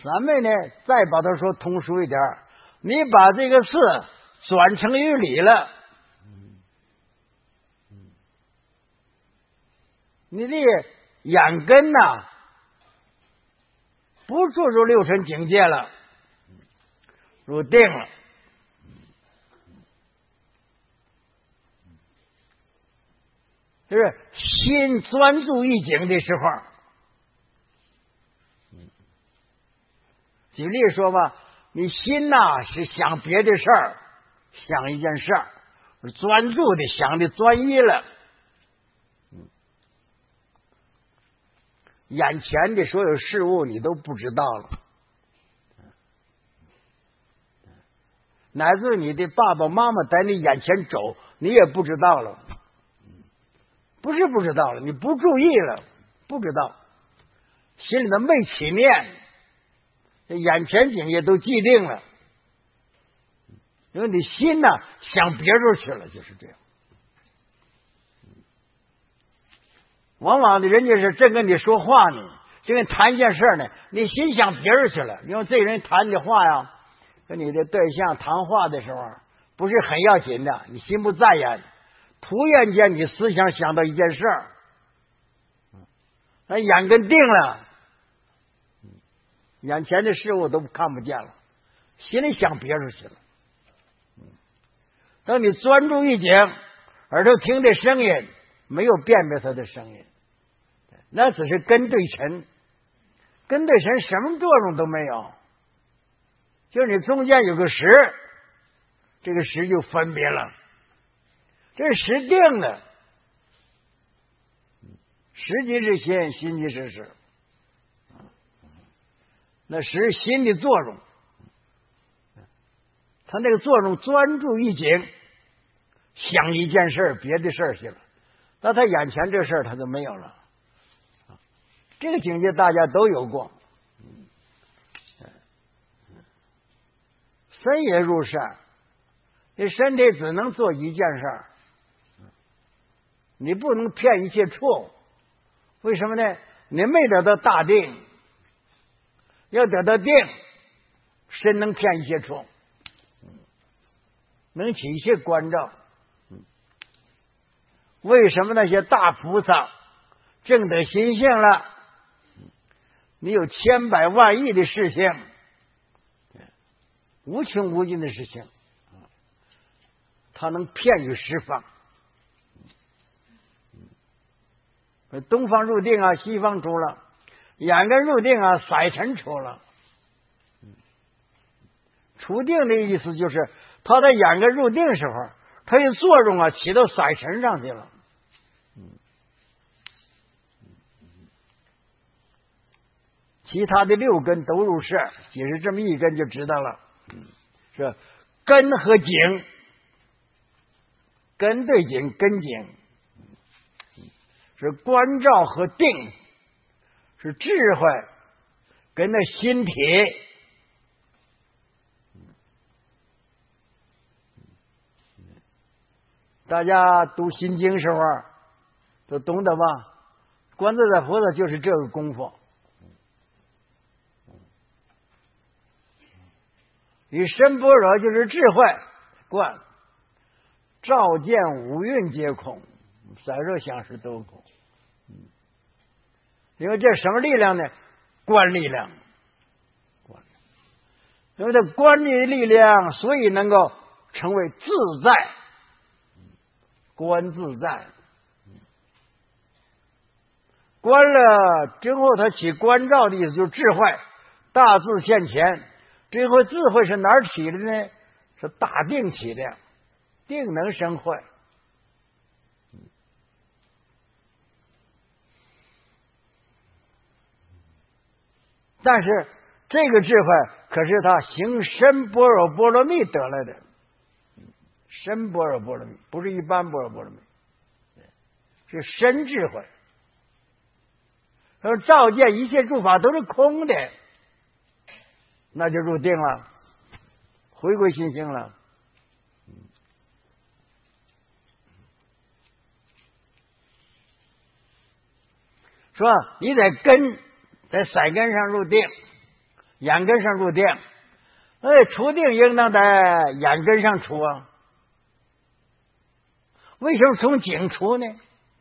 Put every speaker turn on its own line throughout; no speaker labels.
咱们呢，再把它说通俗一点，你把这个事转成于理了，你的眼根呐，不注入六尘境界了，入定了。就是心专注一境的时候，举例说吧，你心呐是想别的事儿，想一件事儿，专注的想的专一了，眼前的所有事物你都不知道了，乃至你的爸爸妈妈在你眼前走，你也不知道了。不是不知道了，你不注意了，不知道，心里头没起念，眼前景也都既定了，因为你心呢想别处去了，就是这样。往往的人家是正跟你说话呢，正跟你谈一件事呢，你心想别人去了，因为这个人谈的话呀，跟你的对象谈话的时候不是很要紧的，你心不在焉。突然间你思想想到一件事儿，那眼根定了，眼前的事物都看不见了，心里想别处去了。当你专注一景，耳朵听的声音没有辨别它的声音，那只是根对尘，根对尘什么作用都没有，就是你中间有个识，这个识就分别了，这是识定的，识即是心，心即是识，那识心的作用，他那个作用专注一景，想一件事别的事去了，那他眼前这事儿他就没有了。这个境界大家都有过，身也入善，你身体只能做一件事儿，你不能骗一切处。为什么呢？你没得到大定，要得到定，身能骗一切处，能起一些关照。为什么那些大菩萨证得心性了，你有千百万亿的事情，无穷无尽的事情，他能骗于十方。东方入定啊，西方出了；眼根入定啊，色尘出了。出定的意思就是，他在眼根入定时候，他的作用啊起到色尘上去了。其他的六根都入世，解释这么一根就知道了。是根和景，根对景，根景是观照和定，是智慧跟那心体。大家读心经时候都懂得吧？观自在菩萨就是这个功夫。以身般若就是智慧观，照见五蕴皆空，色受想行识都空。因为这什么力量呢？观力量。因为这观的力量，所以能够成为自在，观自在。观了之后，它起观照的意思就是智慧，大自现前。这回智慧是哪儿起的呢？是大定起的，定能生慧。但是这个智慧可是他行深般若波罗蜜得来的，深般若波罗蜜不是一般般若波罗蜜，是深智慧。说照见一切诸法都是空的，那就入定了，回归心性了。说你在根，在色根上入定， 眼根上入定，出定应当在眼根上出啊。为什么从颈出呢？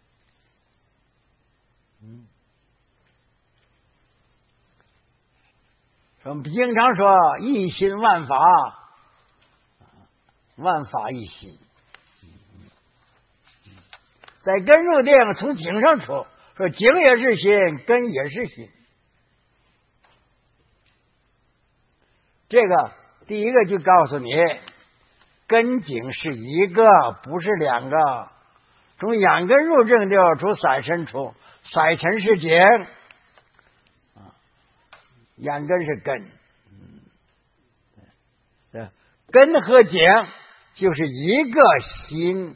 我们经常说一心万法，万法一心。在根入定，从颈上出，说颈也是心，根也是心。这个第一个就告诉你，根颈是一个，不是两个。从眼根入正就出色身出，色尘是颈，眼根是根，根和颈就是一个心。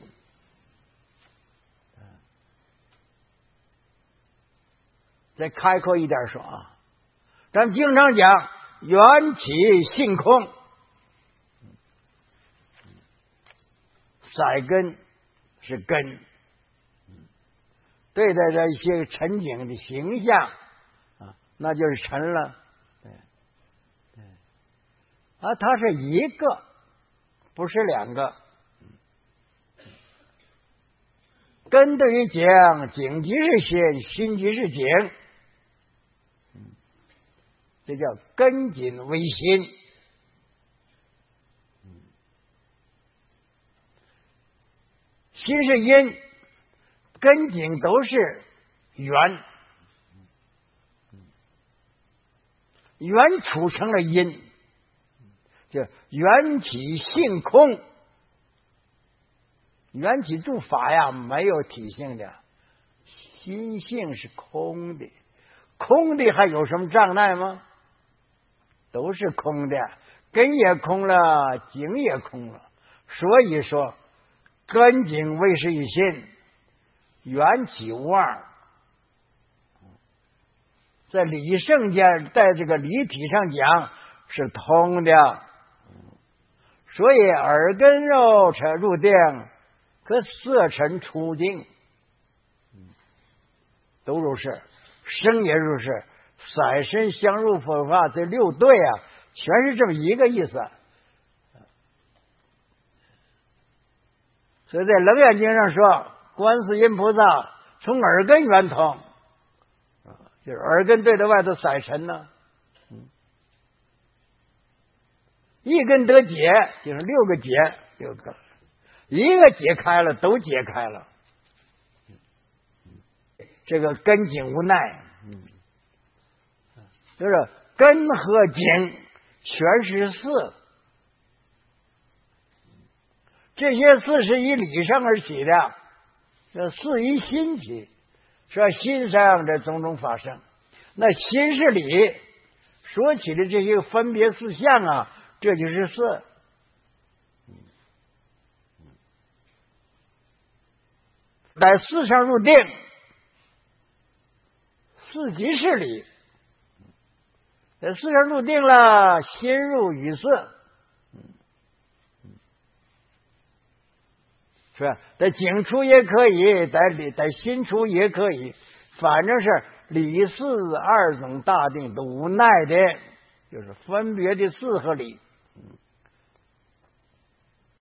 再开阔一点说啊，咱们经常讲缘起性空，色根是根，对待这一些尘景的形象啊，那就是尘了。对，它是一个，不是两个。根对于景，景即是心，心即是景，这叫根紧为心。心是因，根景都是缘，缘处成了因，就缘起性空。缘起诸法呀，没有体性的，心性是空的，空的还有什么障碍吗？都是空的，根也空了，景也空了。所以说，根景为是一心，缘起无二。在理圣间，在这个理体上讲是通的，所以耳根肉入定，和色尘出定，都如是，声也如是，色身相入佛法，这六对啊，全是这么一个意思。所以在楞严经上说，观世音菩萨从耳根圆通，就是耳根对着外头色尘呢，一根得解，就是六个解，六个。一个解开了，都解开了。这个根景无奈，就是根和景全是四，这些四是以理上而起的，这四以心起，说心上这种种法生，那心是理，说起的这些分别四相啊，这就是四。在四上入定，四即是理。在四上入定了，心入语色，是吧？在景处也可以，在心处也可以，反正是理四二种大定都无奈的，就是分别的四和理。